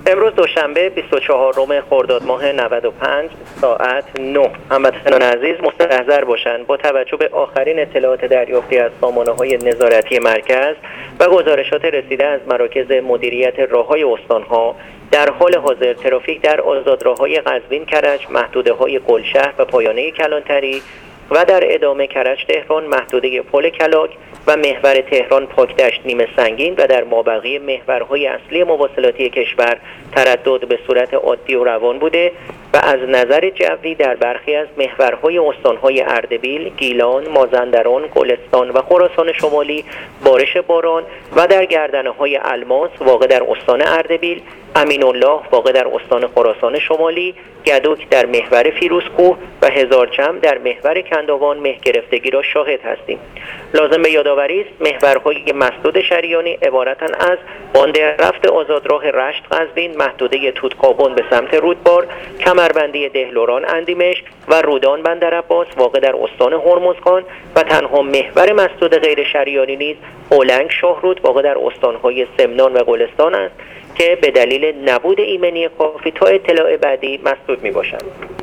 امروز دوشنبه 24 خرداد ماه 95 ساعت 9 هموطنان عزیز مستحضر باشند با توجه به آخرین اطلاعات دریافتی از سامانه‌های نظارتی مرکز و گزارشات رسیده از مراکز مدیریت راه‌های استان‌ها در حال حاضر ترافیک در آزادراه‌های قزوین کرج، محدوده‌های گلشهر و پایانه کلانتری و در ادامه کرج تهران، محدوده پل کلاک و محور تهران پاکدشت نیمه سنگین و در مابقی محورهای اصلی مواصلاتی کشور تردد به صورت عادی و روان بوده و از نظر جوی در برخی از محورهای استانهای اردبیل، گیلان، مازندران، گلستان و خراسان شمالی بارش باران و در گردنه‌های الماس واقع در استان اردبیل، امین‌الله واقع در استان خراسان شمالی، گدوک در محور فیروزکوه و هزارچم در محور کندوان مه گرفتگی را شاهد هستیم. لازم به یادآوری است محورهای مسدود شریانی عبارتند از باند رفت آزادراه رشت قزوین، محدوده توتکابون به سمت رودبار، کمربندی دهلوران اندیمش و رودان بندرعباس واقع در استان هرمزگان و تنها محور مسدود غیر شریانی نیز اولنگ شاهرود واقع در استانهای سمنان و گلستان است که به دلیل نبود ایمنی کافی تا اطلاع بعدی مسدود می باشند.